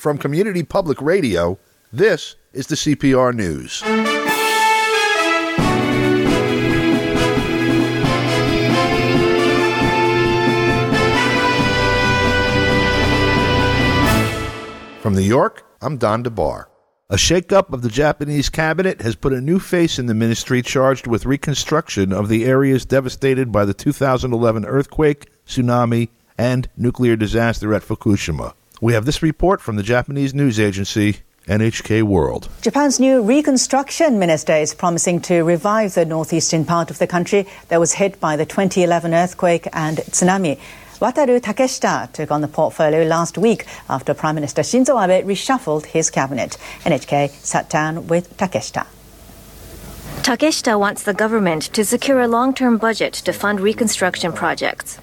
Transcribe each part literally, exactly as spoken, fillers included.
From Community Public Radio, this is the C P R News. From New York, I'm Don DeBar. A shakeup of the Japanese cabinet has put a new face in the ministry charged with reconstruction of the areas devastated by the two thousand eleven earthquake, tsunami, and nuclear disaster at Fukushima. We have this report from the Japanese news agency, N H K World. Japan's new reconstruction minister is promising to revive the northeastern part of the country that was hit by the twenty eleven earthquake and tsunami. Wataru Takeshita took on the portfolio last week after Prime Minister Shinzo Abe reshuffled his cabinet. N H K sat down with Takeshita. Takeshita wants the government to secure a long-term budget to fund reconstruction projects.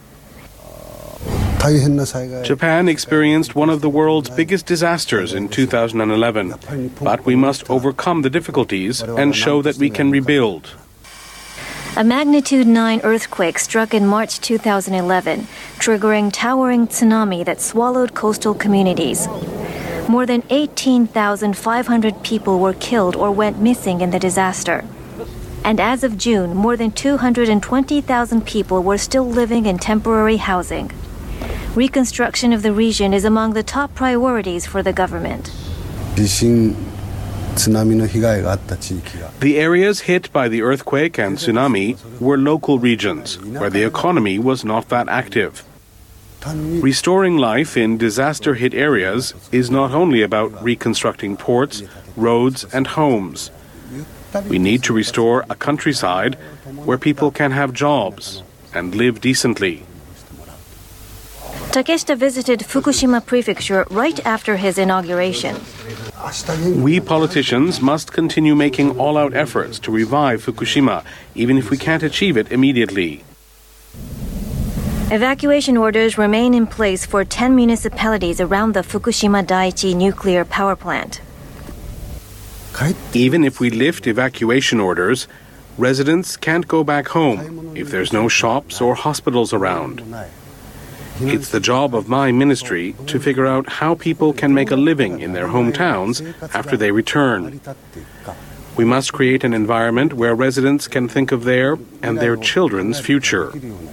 Japan experienced one of the world's biggest disasters in two thousand eleven, but we must overcome the difficulties and show that we can rebuild. A magnitude nine earthquake struck in March two thousand eleven, triggering towering tsunami that swallowed coastal communities. More than eighteen thousand five hundred people were killed or went missing in the disaster. And as of June, more than two hundred twenty thousand people were still living in temporary housing. Reconstruction of the region is among the top priorities for the government. The areas hit by the earthquake and tsunami were local regions where the economy was not that active. Restoring life in disaster-hit areas is not only about reconstructing ports, roads, and homes. We need to restore a countryside where people can have jobs and live decently. Takeshita visited Fukushima Prefecture right after his inauguration. We politicians must continue making all-out efforts to revive Fukushima, even if we can't achieve it immediately. Evacuation orders remain in place for ten municipalities around the Fukushima Daiichi nuclear power plant. Even if we lift evacuation orders, residents can't go back home if there's no shops or hospitals around. It's the job of my ministry to figure out how people can make a living in their hometowns after they return. We must create an environment where residents can think of their and their children's future.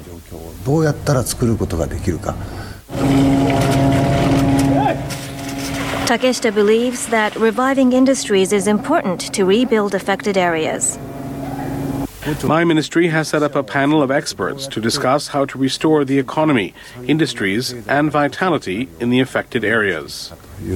Takeshita believes that reviving industries is important to rebuild affected areas. My ministry has set up a panel of experts to discuss how to restore the economy, industries, and vitality in the affected areas.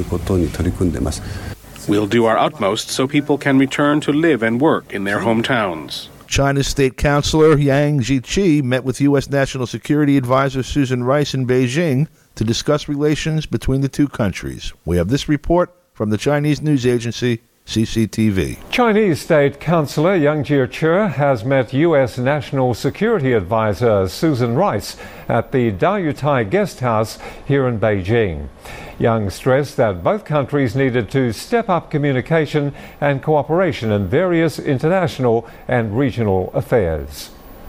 We'll do our utmost so people can return to live and work in their hometowns. China's State Councilor Yang Jiechi met with U S National Security Advisor Susan Rice in Beijing to discuss relations between the two countries. We have this report from the Chinese news agency C C T V. Chinese State Councilor Yang Jiechi has met U S National Security Advisor Susan Rice at the Daoyutai Guest House here in Beijing. Yang stressed that both countries needed to step up communication and cooperation in various international and regional affairs.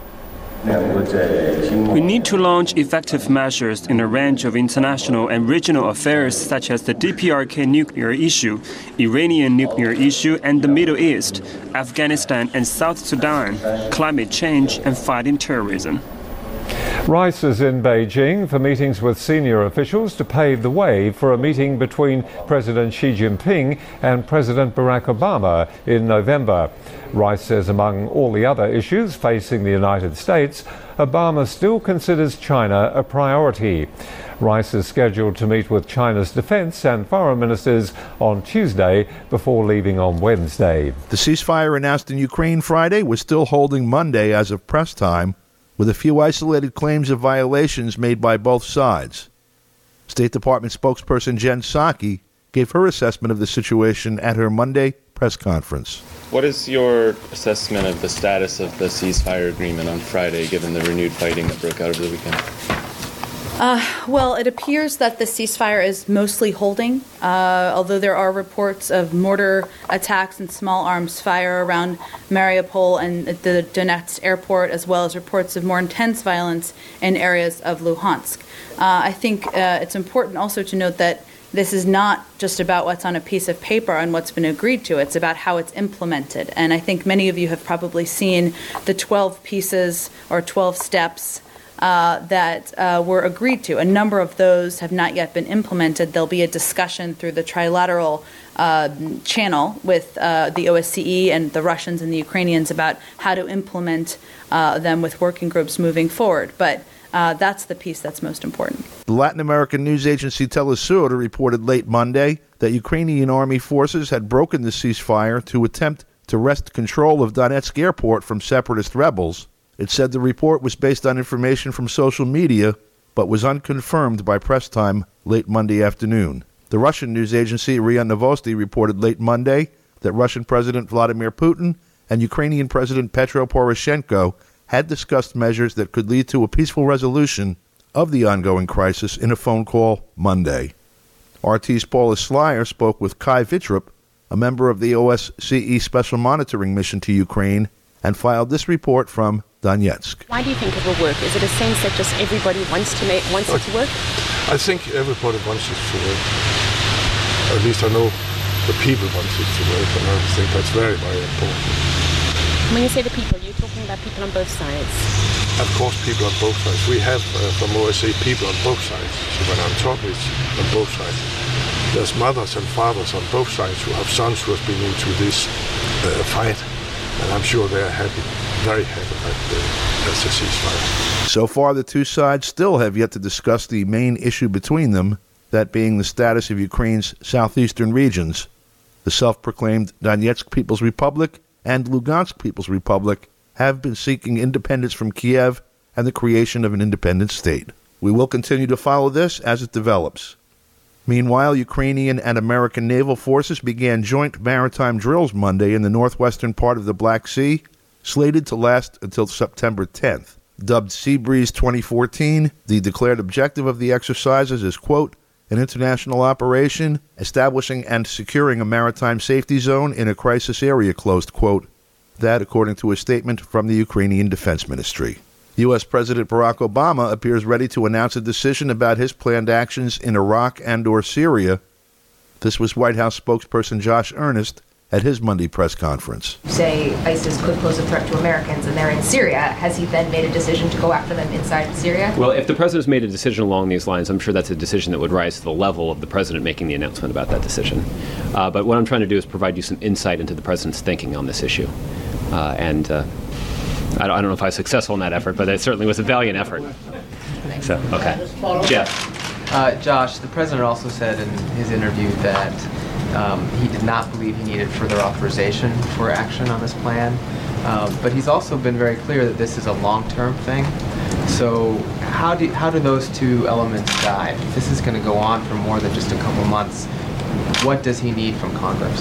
We need to launch effective measures in a range of international and regional affairs such as the D P R K nuclear issue, Iranian nuclear issue, and the Middle East, Afghanistan and South Sudan, climate change, and fighting terrorism. Rice is in Beijing for meetings with senior officials to pave the way for a meeting between President Xi Jinping and President Barack Obama in November. Rice says among all the other issues facing the United States, Obama still considers China a priority. Rice is scheduled to meet with China's defense and foreign ministers on Tuesday before leaving on Wednesday. The ceasefire announced in Ukraine Friday was still holding Monday as of press time, with a few isolated claims of violations made by both sides. State Department spokesperson Jen Psaki gave her assessment of the situation at her Monday press conference. What is your assessment of the status of the ceasefire agreement on Friday, given the renewed fighting that broke out over the weekend? Uh, well, it appears that the ceasefire is mostly holding, uh, although there are reports of mortar attacks and small arms fire around Mariupol and at the Donetsk airport, as well as reports of more intense violence in areas of Luhansk. Uh, I think uh, it's important also to note that this is not just about what's on a piece of paper and what's been agreed to. It's about how it's implemented. And I think many of you have probably seen the twelve pieces or twelve steps uh, that uh, were agreed to. A number of those have not yet been implemented. There'll be a discussion through the trilateral uh, channel with uh, the O S C E and the Russians and the Ukrainians about how to implement uh, them with working groups moving forward. But Uh, that's the piece that's most important. The Latin American news agency Telesur reported late Monday that Ukrainian army forces had broken the ceasefire to attempt to wrest control of Donetsk airport from separatist rebels. It said the report was based on information from social media, but was unconfirmed by press time late Monday afternoon. The Russian news agency R I A Novosti reported late Monday that Russian President Vladimir Putin and Ukrainian President Petro Poroshenko had discussed measures that could lead to a peaceful resolution of the ongoing crisis in a phone call Monday. R T's Paula Slyer spoke with Kai Vittrup, a member of the O S C E Special Monitoring Mission to Ukraine, and filed this report from Donetsk. Why do you think it will work? Is it a sense that just everybody wants to make wants it to work? I think everybody wants it to work. At least I know the people want it to work, and I think that's very, very important. When you say the people, you're talking about people on both sides? Of course, people on both sides. We have, uh, from O S C E, people on both sides. So when I'm talking, it's on both sides. There's mothers and fathers on both sides who have sons who have been into this uh, fight. And I'm sure they're happy, very happy that uh, there's a ceasefire. So far, the two sides still have yet to discuss the main issue between them, that being the status of Ukraine's southeastern regions. The self-proclaimed Donetsk People's Republic and Lugansk People's Republic have been seeking independence from Kiev and the creation of an independent state. We will continue to follow this as it develops. Meanwhile, Ukrainian and American naval forces began joint maritime drills Monday in the northwestern part of the Black Sea, slated to last until September tenth. Dubbed Sea Breeze twenty fourteen, the declared objective of the exercises is, quote, an international operation establishing and securing a maritime safety zone in a crisis area, closed quote. That, according to a statement from the Ukrainian Defense Ministry. U S President Barack Obama appears ready to announce a decision about his planned actions in Iraq and or Syria. This was White House spokesperson Josh Earnest at his Monday press conference. Say ISIS could pose a threat to Americans and they're in Syria. Has he then made a decision to go after them inside Syria? Well, if the president's made a decision along these lines, I'm sure that's a decision that would rise to the level of the president making the announcement about that decision. Uh, but what I'm trying to do is provide you some insight into the president's thinking on this issue. Uh, and uh, I, don't, I don't know if I was successful in that effort, but it certainly was a valiant effort. So, okay. Jeff. Uh, Josh, the president also said in his interview that Um, he did not believe he needed further authorization for action on this plan, um, but he's also been very clear that this is a long-term thing. So how do how do those two elements jive? If this is going to go on for more than just a couple months, what does he need from Congress?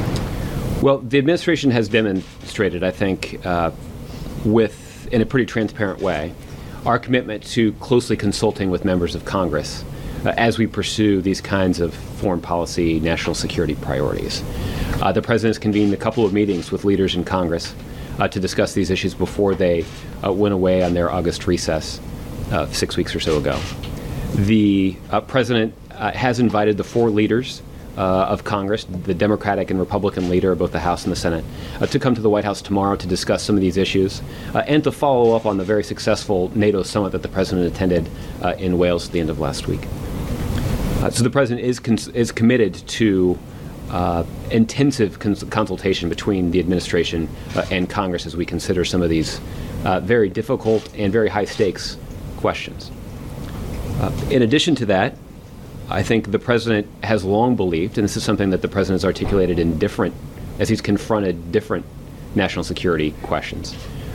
Well, the administration has demonstrated, I think, uh, with in a pretty transparent way, our commitment to closely consulting with members of Congress Uh, as we pursue these kinds of foreign policy, national security priorities. Uh, the president has convened a couple of meetings with leaders in Congress uh, to discuss these issues before they uh, went away on their August recess uh, six weeks or so ago. The uh, president uh, has invited the four leaders uh, of Congress, the Democratic and Republican leader of both the House and the Senate, uh, to come to the White House tomorrow to discuss some of these issues uh, and to follow up on the very successful NATO summit that the president attended uh, in Wales at the end of last week. Uh, so the president is cons- is committed to uh, intensive cons- consultation between the administration uh, and Congress as we consider some of these uh, very difficult and very high stakes questions. Uh, in addition to that, I think the president has long believed, and this is something that the president has articulated in different, as he's confronted different national security questions.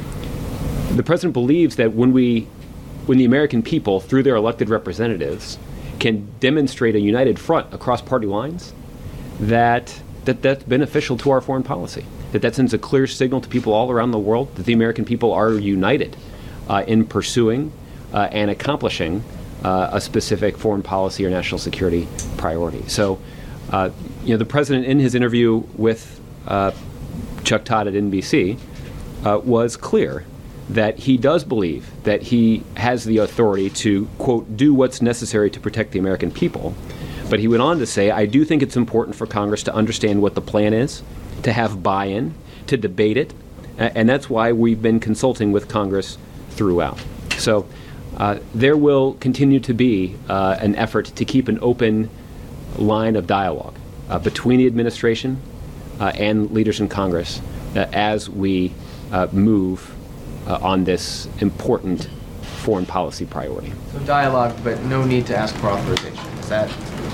The president believes that when we, when the American people, through their elected representatives, can demonstrate a united front across party lines, that, that that's beneficial to our foreign policy, that that sends a clear signal to people all around the world that the American people are united uh, in pursuing uh, and accomplishing uh, a specific foreign policy or national security priority. So, uh, you know, the president in his interview with uh, Chuck Todd at N B C uh, was clear that he does believe that he has the authority to, quote, do what's necessary to protect the American people, But he went on to say, I do think it's important for Congress to understand what the plan is, to have buy-in, to debate it, and that's why we've been consulting with Congress throughout. So uh, there will continue to be uh, an effort to keep an open line of dialogue uh, between the administration uh, and leaders in Congress uh, as we uh, move uh, on this important foreign policy priority. So dialogue, but no need to ask for authorization. Is that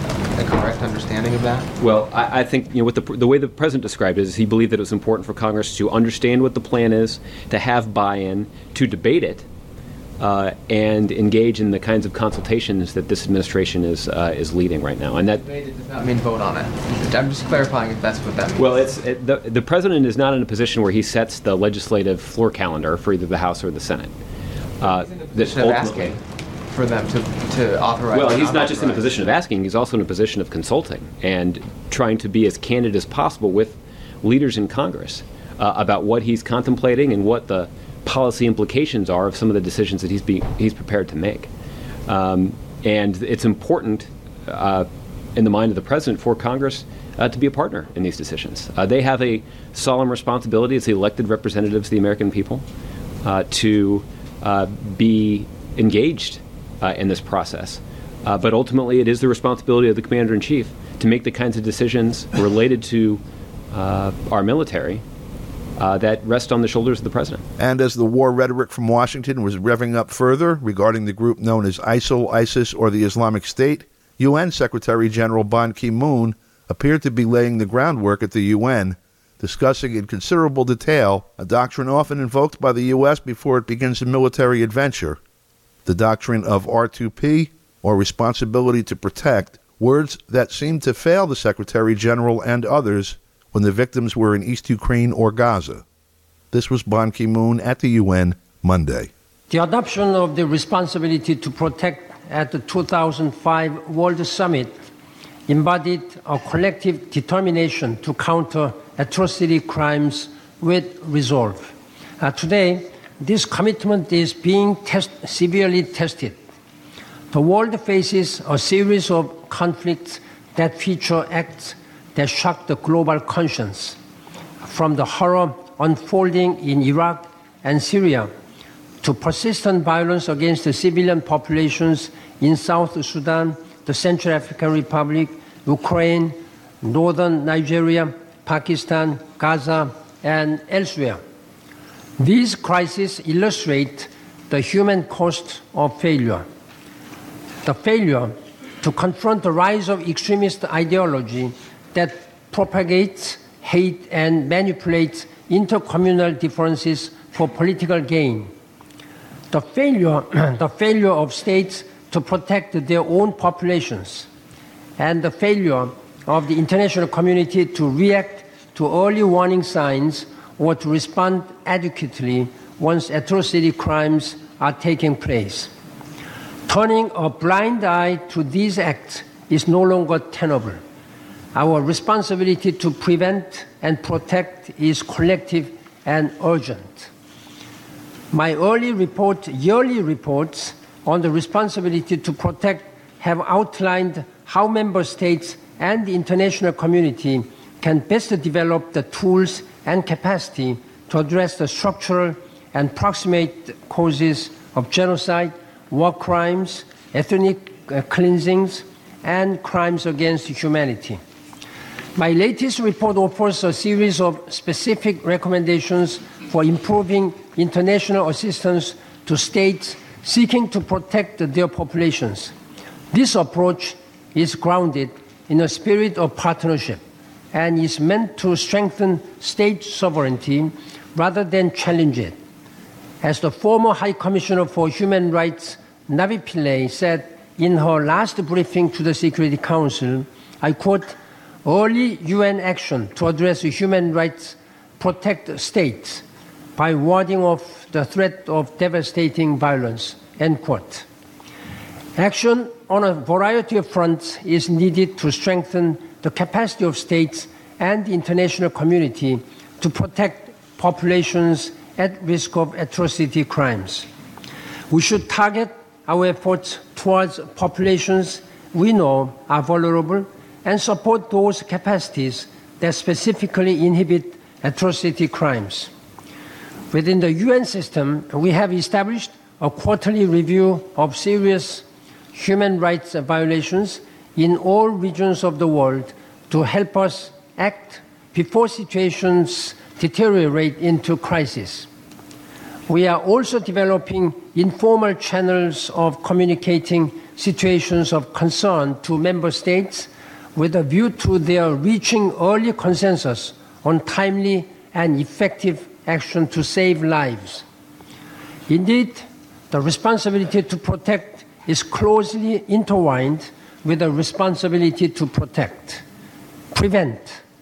a correct understanding of that? Well, I, I think you know what the the way the president described it is he believed that it was important for Congress to understand what the plan is, to have buy-in, to debate it, uh, and engage in the kinds of consultations that this administration is uh, is leading right now. And that debate it does not mean vote on it. I'm just clarifying if that's what that means. Well, it's it, the the president is not in a position where he sets the legislative floor calendar for either the House or the Senate. Uh, he's in a position of asking for them to, to authorize. Well, he's not just in a position of asking, he's also in a position of consulting and trying to be as candid as possible with leaders in Congress uh, about what he's contemplating and what the policy implications are of some of the decisions that he's, be, he's prepared to make. Um, and it's important uh, in the mind of the president for Congress uh, to be a partner in these decisions. Uh, they have a solemn responsibility as the elected representatives of the American people uh, to uh, be engaged Uh, in this process. Uh, but ultimately, it is the responsibility of the Commander-in-Chief to make the kinds of decisions related to uh, our military uh, that rest on the shoulders of the President. And as the war rhetoric from Washington was revving up further regarding the group known as ISIL, ISIS, or the Islamic State, U N Secretary General Ban Ki-moon appeared to be laying the groundwork at the U N, discussing in considerable detail a doctrine often invoked by the U S before it begins a military adventure, the doctrine of R two P, or responsibility to protect, words that seemed to fail the Secretary General and others when the victims were in East Ukraine or Gaza. This was Ban Ki-moon at the U N Monday. The adoption of the responsibility to protect at the two thousand five World Summit embodied a collective determination to counter atrocity crimes with resolve. Uh, today, this commitment is being test severely tested. The world faces a series of conflicts that feature acts that shock the global conscience, from the horror unfolding in Iraq and Syria to persistent violence against the civilian populations in South Sudan, the Central African Republic, Ukraine, northern Nigeria, Pakistan, Gaza, and elsewhere. These crises illustrate the human cost of failure. The failure to confront the rise of extremist ideology that propagates hate and manipulates intercommunal differences for political gain. The failure, the failure of states to protect their own populations, and the failure of the international community to react to early warning signs or to respond adequately once atrocity crimes are taking place. Turning a blind eye to these acts is no longer tenable. Our responsibility to prevent and protect is collective and urgent. My early report, yearly reports on the responsibility to protect have outlined how member states and the international community can best develop the tools and capacity to address the structural and proximate causes of genocide, war crimes, ethnic uh, cleansings, and crimes against humanity. My latest report offers a series of specific recommendations for improving international assistance to states seeking to protect their populations. This approach is grounded in a spirit of partnership and is meant to strengthen state sovereignty rather than challenge it. As the former High Commissioner for Human Rights, Navi Pillay, said in her last briefing to the Security Council, I quote, "Early U N action to address human rights protect states by warding off the threat of devastating violence," end quote. Action on a variety of fronts is needed to strengthen the capacity of states and the international community to protect populations at risk of atrocity crimes. We should target our efforts towards populations we know are vulnerable and support those capacities that specifically inhibit atrocity crimes. Within the U N system, we have established a quarterly review of serious human rights violations in all regions of the world to help us act before situations deteriorate into crisis. We are also developing informal channels of communicating situations of concern to member states with a view to their reaching early consensus on timely and effective action to save lives. Indeed, the responsibility to protect is closely intertwined with the responsibility to protect, prevent.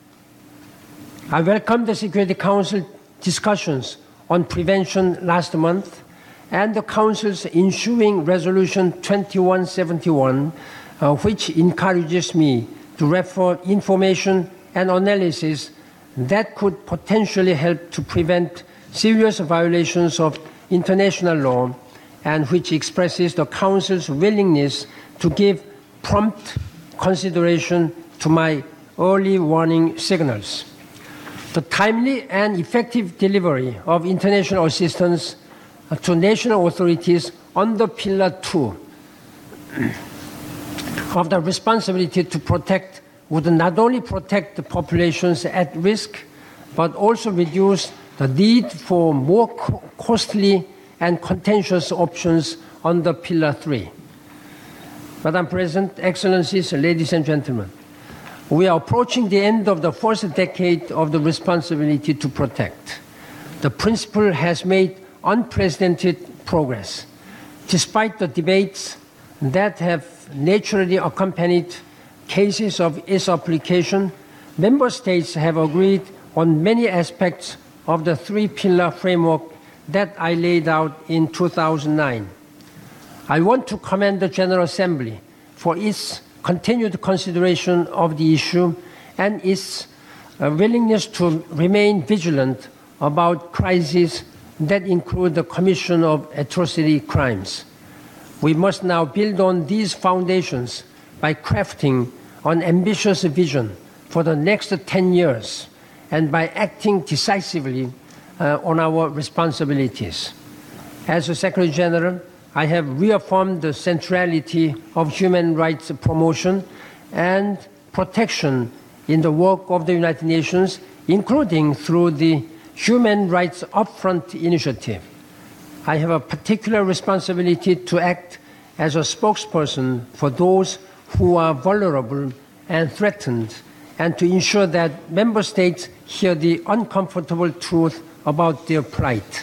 I welcome the Security Council discussions on prevention last month and the Council's ensuing Resolution twenty-one seventy-one, uh, which encourages me to refer information and analysis that could potentially help to prevent serious violations of international law and which expresses the Council's willingness to give prompt consideration to my early warning signals. The timely and effective delivery of international assistance to national authorities under Pillar two of the responsibility to protect would not only protect the populations at risk, but also reduce the need for more co- costly and contentious options under Pillar three. Madam President, Excellencies, ladies and gentlemen, we are approaching the end of the first decade of the responsibility to protect. The principle has made unprecedented progress. Despite the debates that have naturally accompanied cases of its application, member states have agreed on many aspects of the three-pillar framework that I laid out in two thousand nine. I want to commend the General Assembly for its continued consideration of the issue and its uh, willingness to remain vigilant about crises that include the commission of atrocity crimes. We must now build on these foundations by crafting an ambitious vision for the next ten years and by acting decisively uh, on our responsibilities. As a Secretary General, I have reaffirmed the centrality of human rights promotion and protection in the work of the United Nations, including through the Human Rights Upfront Initiative. I have a particular responsibility to act as a spokesperson for those who are vulnerable and threatened, and to ensure that member states hear the uncomfortable truth about their plight.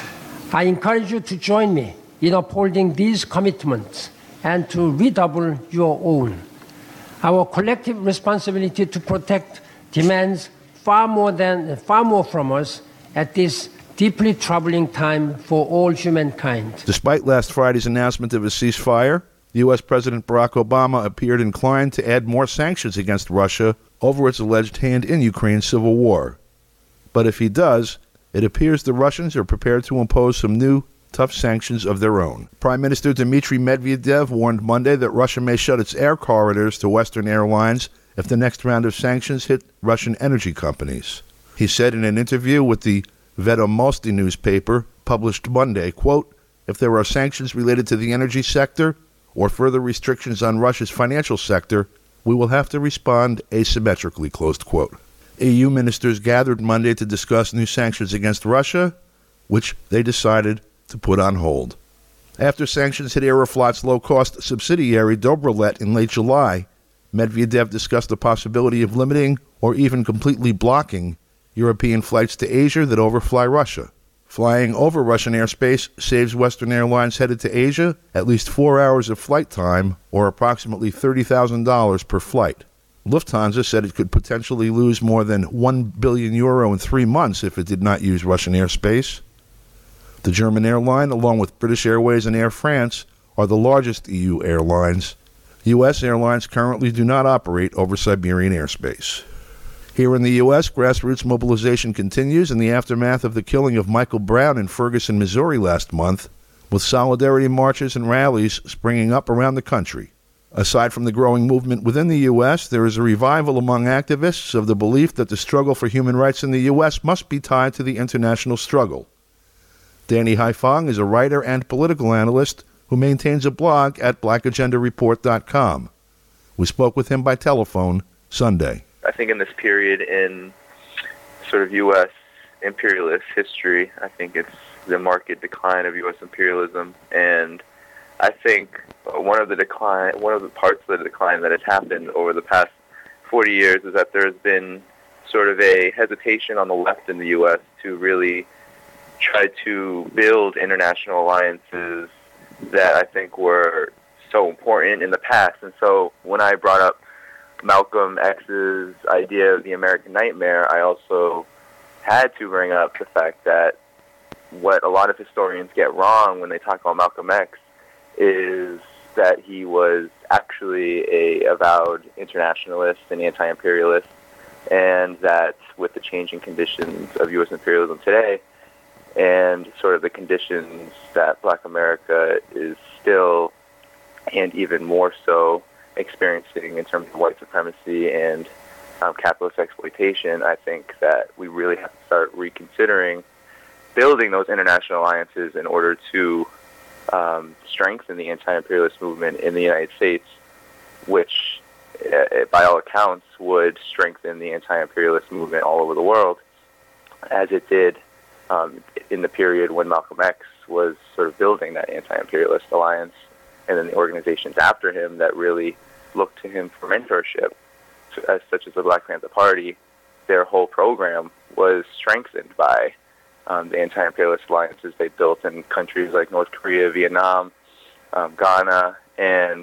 I encourage you to join me in upholding these commitments and to redouble your own. Our collective responsibility to protect demands far more than far more from us at this deeply troubling time for all humankind. Despite last Friday's announcement of a ceasefire, U S President Barack Obama appeared inclined to add more sanctions against Russia over its alleged hand in Ukraine's civil war. But if he does, it appears the Russians are prepared to impose some new tough sanctions of their own. Prime Minister Dmitry Medvedev warned Monday that Russia may shut its air corridors to Western airlines if the next round of sanctions hit Russian energy companies. He said in an interview with the Vedomosti newspaper, published Monday, quote, "If there are sanctions related to the energy sector or further restrictions on Russia's financial sector, we will have to respond asymmetrically," closed quote. E U ministers gathered Monday to discuss new sanctions against Russia, which they decided to put on hold. After sanctions hit Aeroflot's low-cost subsidiary Dobrolet in late July, Medvedev discussed the possibility of limiting or even completely blocking European flights to Asia that overfly Russia. Flying over Russian airspace saves Western airlines headed to Asia at least four hours of flight time, or approximately thirty thousand dollars per flight. Lufthansa said it could potentially lose more than one billion euro in three months if it did not use Russian airspace. The German airline, along with British Airways and Air France, are the largest E U airlines. U S airlines currently do not operate over Siberian airspace. Here in the U S, grassroots mobilization continues in the aftermath of the killing of Michael Brown in Ferguson, Missouri last month, with solidarity marches and rallies springing up around the country. Aside from the growing movement within the U S, there is a revival among activists of the belief that the struggle for human rights in the U S must be tied to the international struggle. Danny Haifong is a writer and political analyst who maintains a blog at black agenda report dot com. We spoke with him by telephone Sunday. I think in this period in sort of U S imperialist history, I think it's the marked decline of U S imperialism, and I think one of the decline, one of the parts of the decline that has happened over the past forty years is that there's been sort of a hesitation on the left in the U S to really try to build international alliances that I think were so important in the past. And so when I brought up Malcolm X's idea of the American nightmare, I also had to bring up the fact that what a lot of historians get wrong when they talk about Malcolm X is that he was actually a avowed internationalist and anti-imperialist, and that with the changing conditions of U S imperialism today and sort of the conditions that Black America is still, and even more so, experiencing in terms of white supremacy and um, capitalist exploitation, I think that we really have to start reconsidering building those international alliances in order to um, strengthen the anti-imperialist movement in the United States, which, uh, by all accounts, would strengthen the anti-imperialist movement all over the world, as it did um, in the period when Malcolm X was sort of building that anti-imperialist alliance, and then the organizations after him that really looked to him for mentorship, as such as the Black Panther Party. Their whole program was strengthened by um, the anti-imperialist alliances they built in countries like North Korea, Vietnam, um, Ghana, and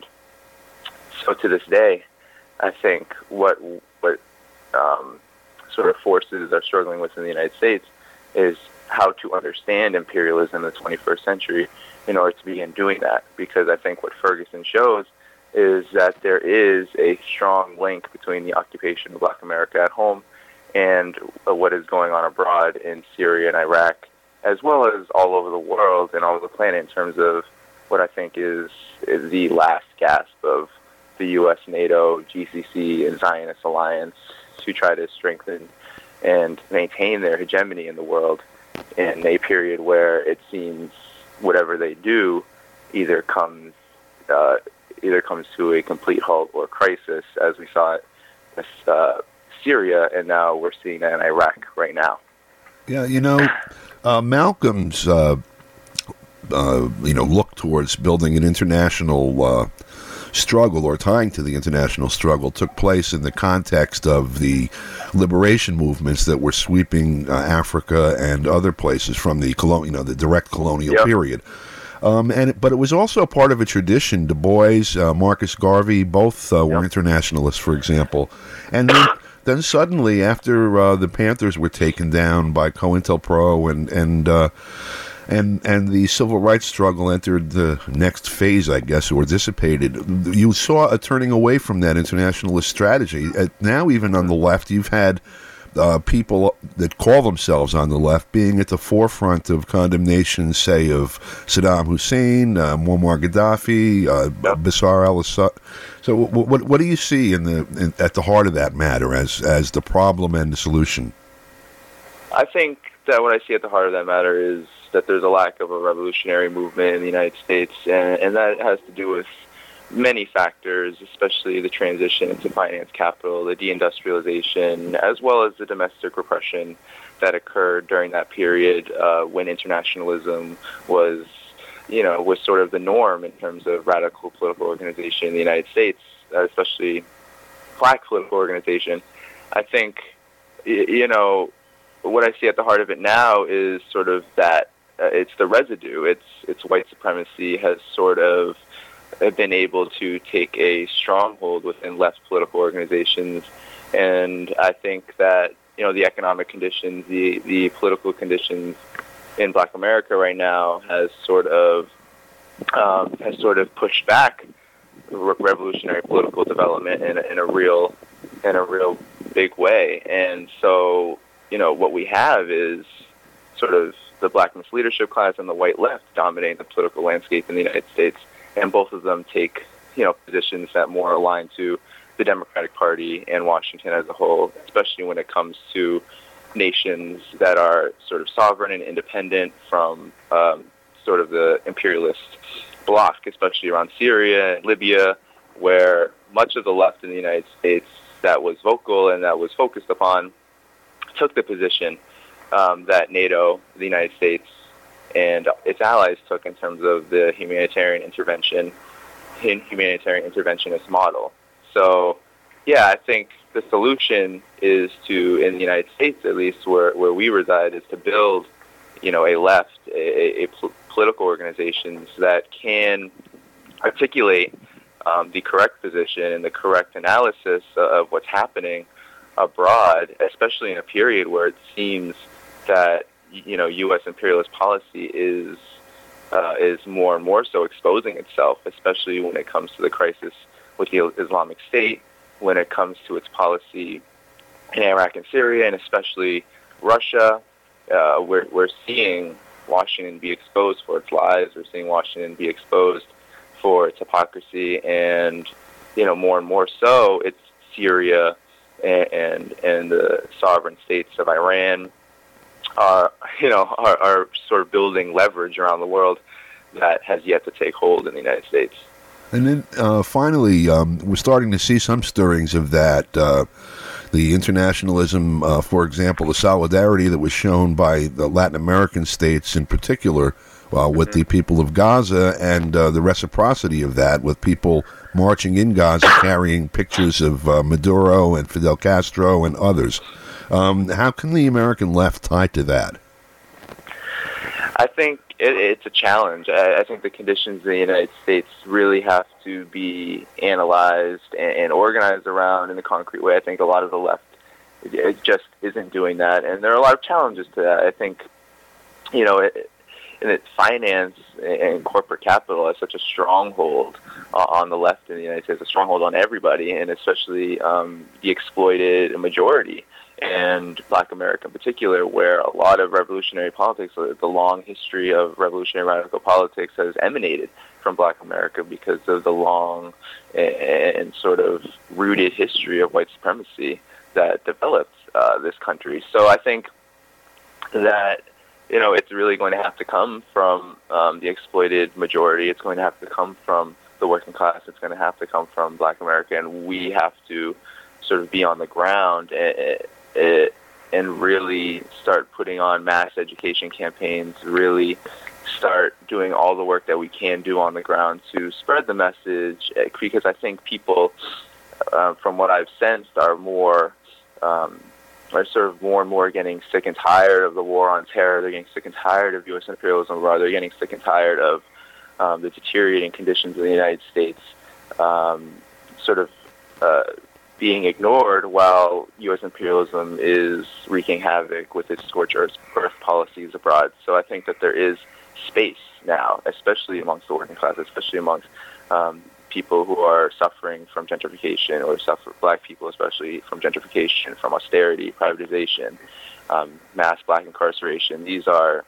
so to this day, I think what what um, sort of forces are struggling with in the United States is how to understand imperialism in the twenty-first century in order to begin doing that. Because I think what Ferguson shows is that there is a strong link between the occupation of Black America at home and uh, what is going on abroad in Syria and Iraq, as well as all over the world and all over the planet in terms of what I think is, is the last gasp of the U S, NATO, G C C, and Zionist alliance to try to strengthen and maintain their hegemony in the world in a period where it seems whatever they do either comes uh, either comes to a complete halt or crisis, as we saw it with uh, Syria, and now we're seeing that in Iraq right now. Yeah, you know, uh, Malcolm's uh, uh, you know look towards building an international uh, struggle or tying to the international struggle took place in the context of the liberation movements that were sweeping uh, Africa and other places from the colon- you know the direct colonial yep. period. Um, and it, but it was also part of a tradition. Du Bois, uh, Marcus Garvey, both uh, were yep. internationalists, for example. And then, then suddenly, after uh, the Panthers were taken down by COINTELPRO and and uh, and and the civil rights struggle entered the next phase, I guess, or dissipated, you saw a turning away from that internationalist strategy. Uh, now, even on the left, you've had Uh, people that call themselves on the left being at the forefront of condemnation, say, of Saddam Hussein, uh, Muammar Gaddafi, uh, yep. Bashar al-Assad. So, w- what what do you see in the in, at the heart of that matter as as the problem and the solution? I think that what I see at the heart of that matter is that there's a lack of a revolutionary movement in the United States, and, and that has to do with many factors, especially the transition into finance capital, the deindustrialization, as well as the domestic repression that occurred during that period uh, when internationalism was, you know, was sort of the norm in terms of radical political organization in the United States, especially Black political organization. I think, you know, what I see at the heart of it now is sort of that uh, it's the residue. It's it's white supremacy has sort of have been able to take a stronghold within left political organizations, and I think that you know the economic conditions, the the political conditions in Black America right now has sort of um, has sort of pushed back re- revolutionary political development in a, in a real in a real big way, and so you know what we have is sort of the Black misleadership class and the white left dominating the political landscape in the United States. And both of them take you know, positions that more align to the Democratic Party and Washington as a whole, especially when it comes to nations that are sort of sovereign and independent from um, sort of the imperialist bloc, especially around Syria and Libya, where much of the left in the United States that was vocal and that was focused upon took the position um, that NATO, the United States, and its allies took in terms of the humanitarian intervention, humanitarian interventionist model. So, yeah, I think the solution is to, in the United States at least, where, where we reside, is to build, you know, a left, a, a pl- political organizations that can articulate um, the correct position and the correct analysis of what's happening abroad, especially in a period where it seems that, you know, U S imperialist policy is uh, is more and more so exposing itself, especially when it comes to the crisis with the Islamic State, when it comes to its policy in Iraq and Syria, and especially Russia. Uh, we're, we're seeing Washington be exposed for its lies. We're seeing Washington be exposed for its hypocrisy, and, you know, more and more so, it's Syria and and, and the sovereign states of Iran are, you know, are, are sort of building leverage around the world that has yet to take hold in the United States. And then uh, finally, um, we're starting to see some stirrings of that. Uh, the internationalism, uh, for example, the solidarity that was shown by the Latin American states in particular uh, with mm-hmm. the people of Gaza, and uh, the reciprocity of that with people marching in Gaza carrying pictures of uh, Maduro and Fidel Castro and others. Um, how can the American left tie to that? I think it, it's a challenge. I, I think the conditions in the United States really have to be analyzed and, and organized around in a concrete way. I think a lot of the left it, it just isn't doing that, and there are a lot of challenges to that. I think, you know, it, and its finance and corporate capital has such a stronghold uh, on the left in the United States, a stronghold on everybody, and especially um, the exploited majority, and Black America in particular, where a lot of revolutionary politics, the long history of revolutionary radical politics has emanated from Black America because of the long and sort of rooted history of white supremacy that developed uh, this country. So I think that, you know, it's really going to have to come from um, the exploited majority. It's going to have to come from the working class. It's going to have to come from Black America, and we have to sort of be on the ground and, and really start putting on mass education campaigns, really start doing all the work that we can do on the ground to spread the message, because I think people, uh, from what I've sensed, are more... Um, are sort of more and more getting sick and tired of the war on terror. They're getting sick and tired of U S imperialism abroad. They're getting sick and tired of um, the deteriorating conditions in the United States um, sort of uh, being ignored while U S imperialism is wreaking havoc with its scorched earth policies abroad. So I think that there is space now, especially amongst the working class, especially amongst um, people who are suffering from gentrification, or suffer, Black people especially, from gentrification, from austerity, privatization, um, mass Black incarceration. These are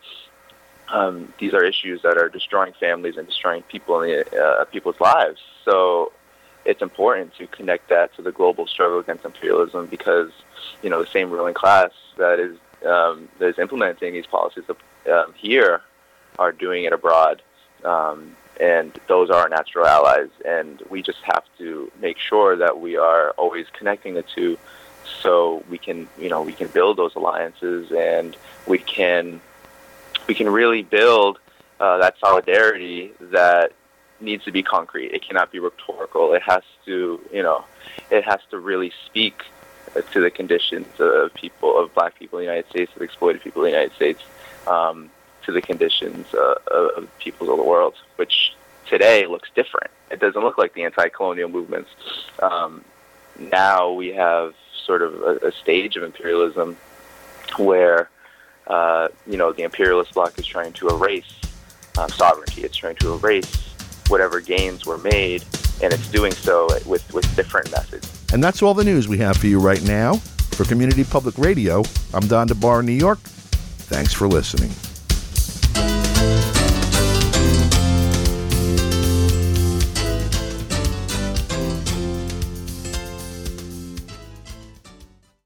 um, these are issues that are destroying families and destroying people in the, uh, people's lives. So it's important to connect that to the global struggle against imperialism, because, you know, the same ruling class that is um, that is implementing these policies um, here are doing it abroad. Um, And those are our natural allies, and we just have to make sure that we are always connecting the two, so we can, you know, we can build those alliances, and we can, we can really build uh, that solidarity that needs to be concrete. It cannot be rhetorical. It has to, you know, it has to really speak to the conditions of people, of Black people in the United States, of exploited people in the United States. Um, to the conditions uh, of peoples of the world, which today looks different. It doesn't look like the anti-colonial movements. Um, now we have sort of a, a stage of imperialism where, uh, you know, the imperialist bloc is trying to erase uh, sovereignty. It's trying to erase whatever gains were made, and it's doing so with, with different methods. And that's all the news we have for you right now. For Community Public Radio, I'm Don DeBar in New York. Thanks for listening.